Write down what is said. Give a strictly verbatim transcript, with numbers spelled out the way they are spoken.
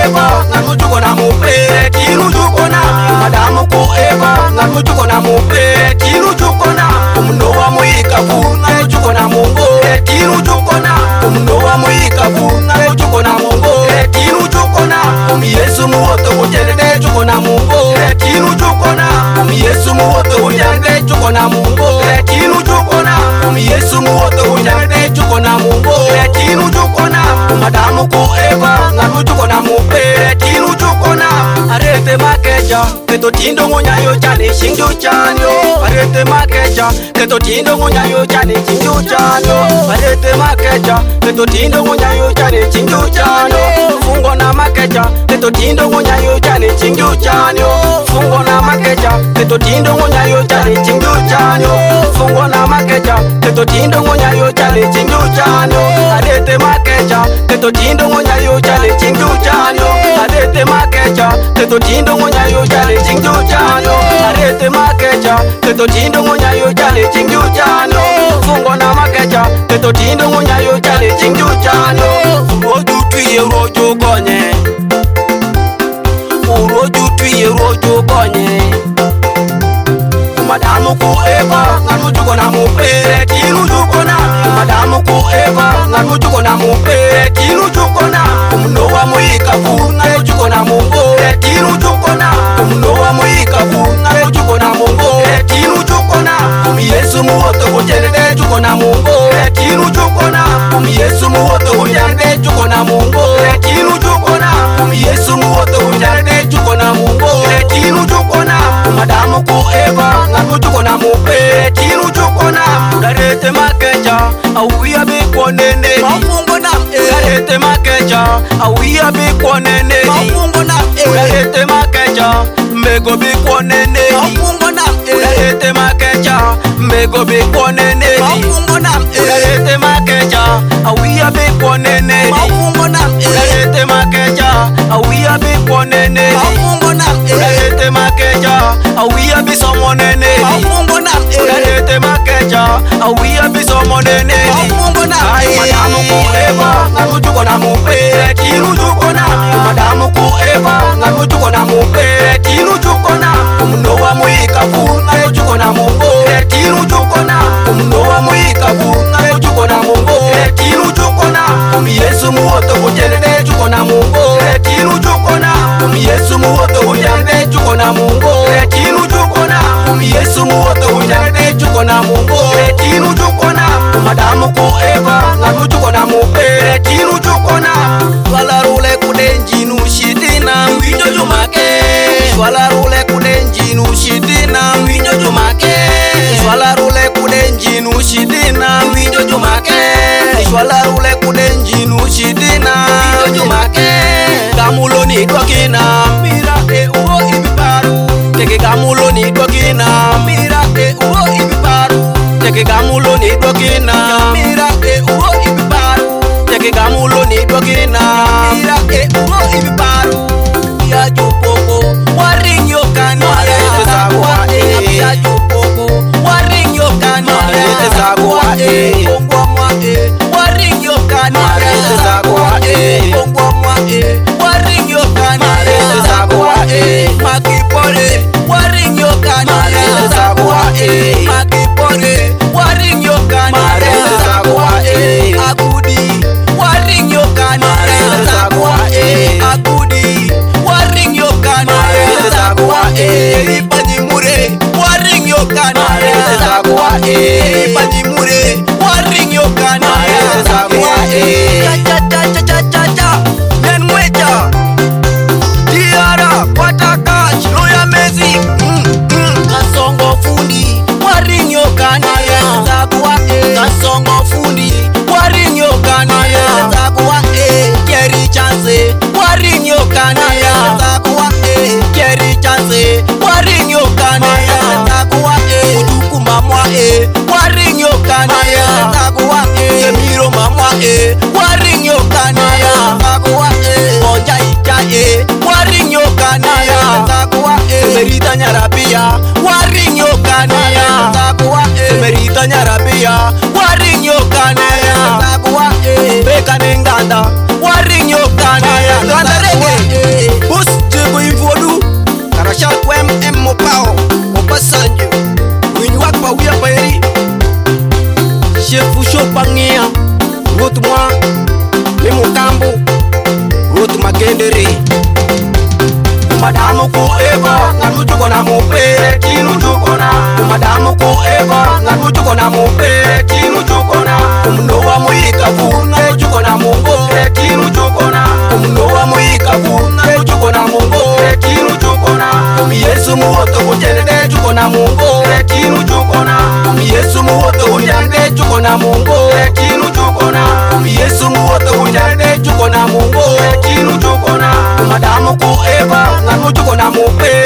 eva nganu chuko na mupe kiru chuko na madamu ku eva nganu chuko na mupe kiru chuko na umnoa muika ku nganu chuko na mungu kiru chuko na umnoa muika ku nganu chuko na mungu kiru chuko na um Yesu muoto kujende chuko na mungu kiru chuko na um Yesu muoto kujende chuko na mungu kiru chuko na um Yesu muoto kujende chuko na mungu kiru chuko na madamu ku eva nganu chuko na mupe kiru chuko na arete makeja keto tindo ngonyayo chane shinju chanyo arete makeja keto tindo ngonyayo chane shinju chanyo arete makeja keto tindo ngonyayo chane shinju chanyo fungo na makeja keto tindo ngonyayo chane shinju chanyo fungo na makeja keto tindo ngonyayo chane shinju chanyo fungo na makeja keto tindo ngonyayo chane shinju chanyo arete makeja keto tindo ngonyayo chane shinju chanyo arete makeja keto tindo ngonyayo chane shinju chanyo arete makeja keto tindo ngonyayo chane shinju chanyo fungo na makeja keto tindo ngonyayo chane shinju chanyo roju twiye roju konye roju twiye roju konye madamu ku eva nganu chuko na mupe kiru chuko na madamu ku eva nganu chuko na mupe kiru chuko na umnoa muika ku nganu chuko na mungu kiru chuko na umnoa muika ku nganu chuko na mungu kiru chuko na um Yesu muoto kujende chuko na mungu kiru chuko na um Yesu muoto kujende chuko na mungu kiru chuko na um Yesu muoto kujende chuko na mungu kiru chuko na madamu ku eva nganu chuko na mupe kiru chuko na darete makeja awia be konene mafungo na darete makeja awia be konene mafungo na darete makeja mego be konene mafungo na darete makeja mego be konene mafungo na darete makeja awia be konene mafungo na darete makeja awia be konene mafungo na darete makeja awia be somonene mafungo na darete makeja awia be somonene mafungo na madamu ku eva nganu chuko na mupe kiru chuko na madamu ku eva nganu chuko na mupe kiru chuko na umnoa muika ku nganu chuko na mungu kiru chuko na umnoa muika ku nganu chuko na mungu kiru chuko na um Yesu muoto kujende chuko na mungu kiru chuko na um Yesu muoto kujende chuko na mungu kiru chuko na um Yesu muoto kujende chuko na mungu kiru chuko na madamu ku eva nganu chuko na mupe kiru chuko na wala rule kudenji nu shitina winyo jumake wala rule kudenji nu shitina winyo jumake wala rule kudenji nu shitina winyo jumake wala rule kudenji nu shitina winyo jumake gamulo ni dokina mira e uo ibiparu teke gamulo ni dokina mira e uo ibiparu teke gamulo ni dokina mira e uo ibiparu teke gamulo ni dokina mira e uo ibiparu ya jupoko warinyo kanu arete sagwa e ya jupoko warinyo kanu arete sagwa e ongwa mwa e warinyo kanu arete sagwa e ongwa mwa e pere Madamu ku eva ngamu chuko na mupere Kinu chuko na Madamu ku eva ngamu chuko na mupere Kinu chuko na Umnoa muika ku ngamu chuko na mungo Kinu chuko na Umnoa muika ku ngamu chuko na mungo Kinu chuko na Umi Yesu muoto kujende chuko na mungo Kinu chuko na Umi Yesu muoto kujende chuko na mungo Kinu chuko na Umi Yesu muoto kujende chuko na mungo Kinu chuko na Madamu ku eva ngamu chuko na mupere